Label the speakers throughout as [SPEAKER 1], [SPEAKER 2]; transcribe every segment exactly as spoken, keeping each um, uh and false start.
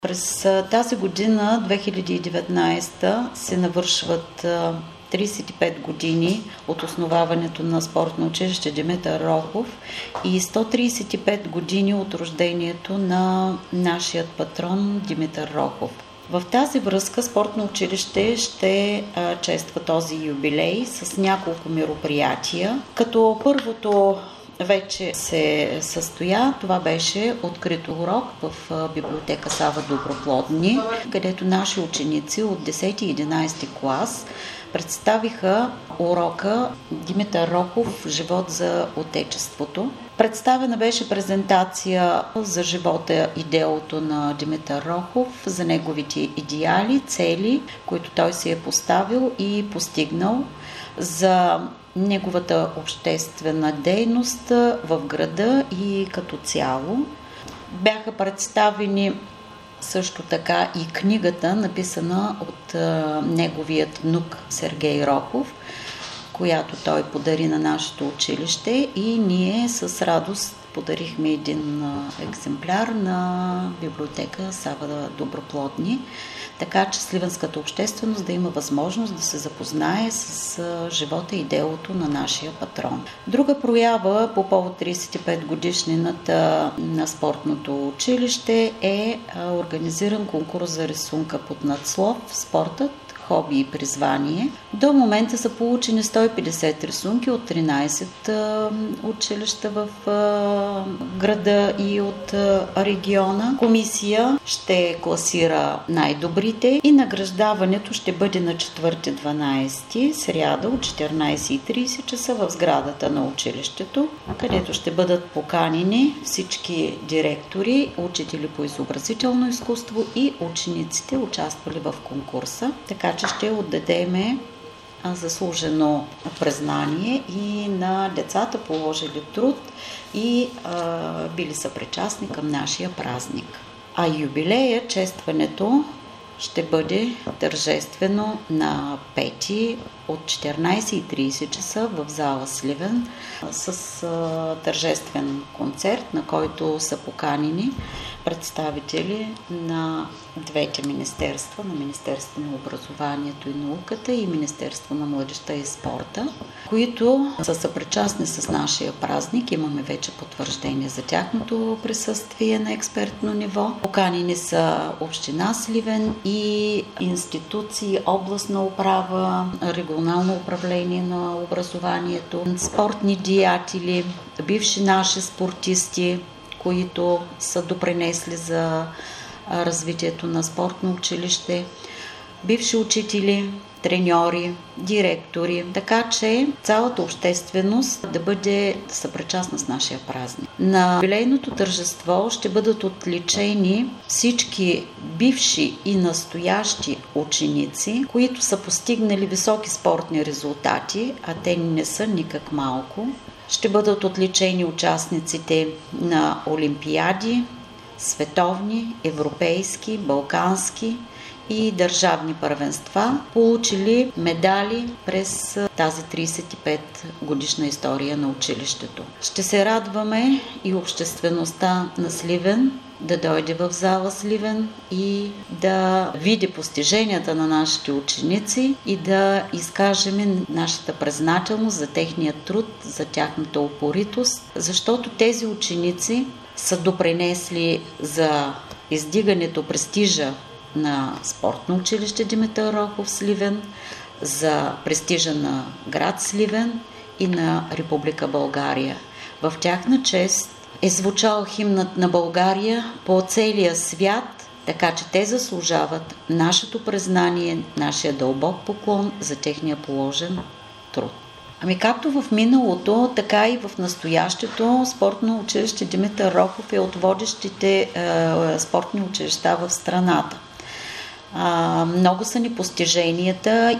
[SPEAKER 1] През тази година, две хиляди и деветнадесета, се навършват тридесет и пет години от основаването на спортно училище Димитър Рохов и сто тридесет и пет години от рождението на нашият патрон Димитър Рохов. В тази връзка спортно училище ще чества този юбилей с няколко мероприятия, като първото вече се състоя. Това беше открит урок в библиотека Сава Доброплодни, където наши ученици от десети и единадесети клас представиха урока Димитър Рохов „Живот за Отечеството“. Представена беше презентация за живота и делото на Димитър Рохов, за неговите идеали, цели, които той си е поставил и постигнал, за неговата обществена дейност в града и като цяло. Бяха представени също така и книгата, написана от а, неговият внук Сергей Рохов, която той подари на нашето училище, и ние с радост подарихме един а, екземпляр на библиотека Сава Доброплодни, така че сливенската общественост да има възможност да се запознае с а, живота и делото на нашия патрон. Друга проява по повод тридесет и пет годишнината на спортното училище е а, организиран конкурс за рисунка под надслов "Спортът, хоби и призвание". До момента са получени сто и петдесет рисунки от тринадесет а, училища в а, града и от а, региона. Комисия ще класира най-добрите и награждаването ще бъде на четвърти дванадесети, сряда от четиринадесет и тридесет часа в сградата на училището, където ще бъдат поканени всички директори, учители по изобразително изкуство и учениците, участвали в конкурса. Така че ще отдадеме заслужено признание и на децата, положили труд и а, били съпричастни към нашия празник. А юбилея, честването, ще бъде тържествено на пети от четиринадесет и тридесет часа в зала Сливен с а, тържествен концерт, на който са поканени представители на двете министерства, на Министерство на образованието и науката и Министерство на младежта и спорта, които са съпричастни с нашия празник. Имаме вече потвърждение за тяхното присъствие на експертно ниво. Поканени са община Сливен и институции, областна управа, регионално управление на образованието, спортни деятели, бивши наши спортисти, които са допринесли за развитието на спортно училище, бивши учители, треньори, директори, така че цялата общественост да бъде съпричастна с нашия празник. На юбилейното тържество ще бъдат отличени всички бивши и настоящи ученици, които са постигнали високи спортни резултати, а те не са никак малко. Ще бъдат отличени участниците на олимпиади, световни, европейски, балкански и държавни първенства, получили медали през тази тридесет и пет годишна история на училището. Ще се радваме и обществеността на Сливен да дойде в зала Сливен и да види постиженията на нашите ученици и да изкажем нашата признателност за техния труд, за тяхната упоритост, защото тези ученици са допринесли за издигането престижа на спортно училище Димитър Рохов Сливен, за престижа на град Сливен и на Република България. В тяхна чест е звучал химнът на България по целия свят, така че те заслужават нашето признание, нашия дълбок поклон за техния положен труд. Ами както в миналото, така и в настоящето, спортно училище Димитър Рохов е от водещите е, спортни училища в страната. А, много са ни постиженията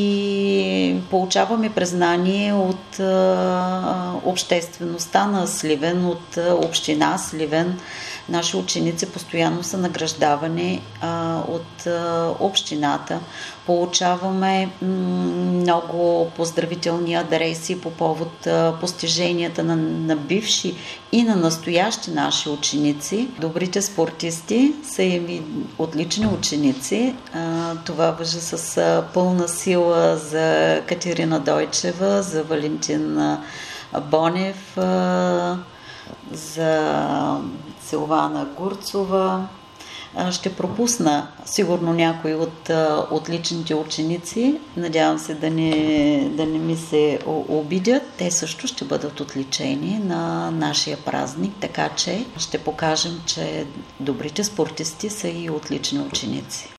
[SPEAKER 1] и получаваме признание от а, обществеността на Сливен, от а, община Сливен, Наши ученици постоянно са награждавани а, от а, общината. Получаваме м- много поздравителни адреси по повод а, постиженията на, на бивши и на настоящи наши ученици. Добрите спортисти са и отлични ученици. А, това важи с а, пълна сила за Катерина Дойчева, за Валентин Бонев, а, за Силвана Гурцова. Ще пропусна сигурно някои от отличните ученици. Надявам се да не, да не ми се обидят. Те също ще бъдат отличени на нашия празник, така че ще покажем, че добрите спортисти са и отлични ученици.